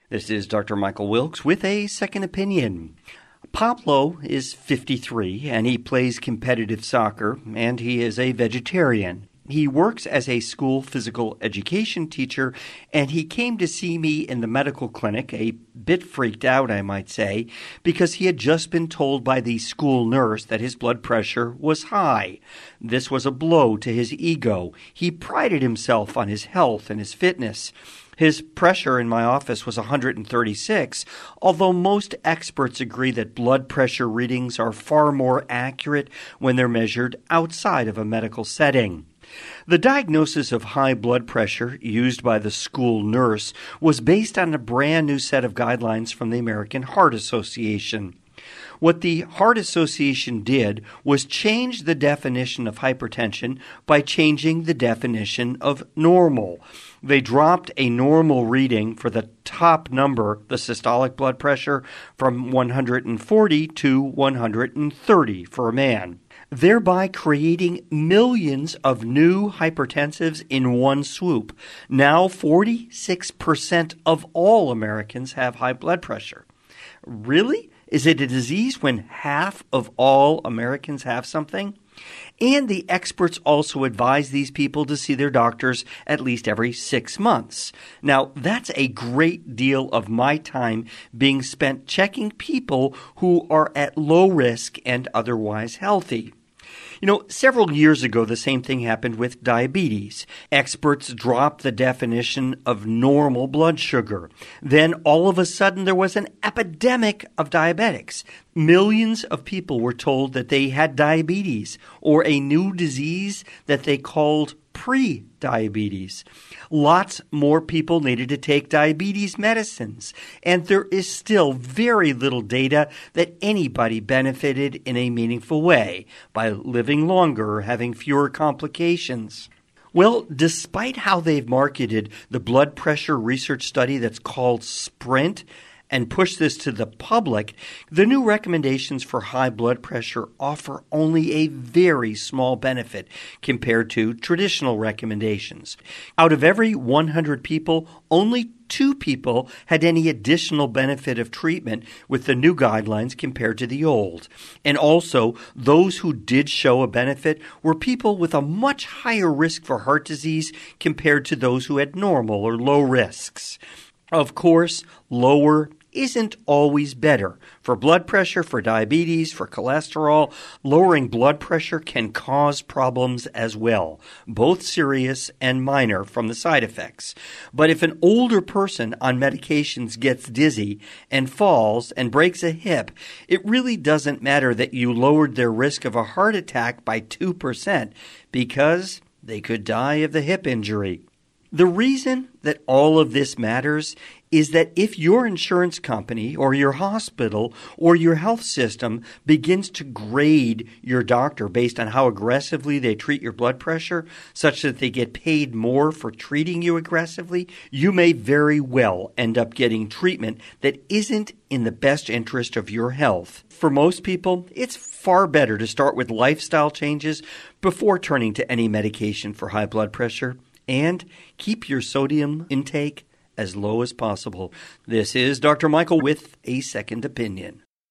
This is Dr. Michael Wilkes with a second opinion. Pablo is 53 and he plays competitive soccer, and he is a vegetarian. He works as a school physical education teacher, and he came to see me in the medical clinic, a bit freaked out, I might say, because he had just been told by the school nurse that his blood pressure was high. This was a blow to his ego. He prided himself on his health and his fitness. His pressure in my office was 136, although most experts agree that blood pressure readings are far more accurate when they're measured outside of a medical setting. The diagnosis of high blood pressure used by the school nurse was based on a brand new set of guidelines from the American Heart Association. What the Heart Association did was change the definition of hypertension by changing the definition of normal. They dropped a normal reading for the top number, the systolic blood pressure, from 140 to 130 for a man, thereby creating millions of new hypertensives in one swoop. Now 46% of all Americans have high blood pressure. Really? Is it a disease when half of all Americans have something? And the experts also advise these people to see their doctors at least every 6 months. Now, that's a great deal of my time being spent checking people who are at low risk and otherwise healthy. Several years ago, the same thing happened with diabetes. Experts dropped the definition of normal blood sugar. Then all of a sudden, there was an epidemic of diabetics. Millions of people were told that they had diabetes or a new disease that they called pre-diabetes. Lots more people needed to take diabetes medicines, and there is still very little data that anybody benefited in a meaningful way by living longer or having fewer complications. Well, despite how they've marketed the blood pressure research study that's called SPRINT, and push this to the public, the new recommendations for high blood pressure offer only a very small benefit compared to traditional recommendations. Out of every 100 people, only 2 people had any additional benefit of treatment with the new guidelines compared to the old. And also, those who did show a benefit were people with a much higher risk for heart disease compared to those who had normal or low risks. Of course, lower isn't always better. For blood pressure, for diabetes, for cholesterol, lowering blood pressure can cause problems as well, both serious and minor from the side effects. But if an older person on medications gets dizzy and falls and breaks a hip, it really doesn't matter that you lowered their risk of a heart attack by 2% because they could die of the hip injury. The reason that all of this matters is that if your insurance company or your hospital or your health system begins to grade your doctor based on how aggressively they treat your blood pressure, such that they get paid more for treating you aggressively, you may very well end up getting treatment that isn't in the best interest of your health. For most people, it's far better to start with lifestyle changes before turning to any medication for high blood pressure. And keep your sodium intake as low as possible. This is Dr. Michael with a second opinion.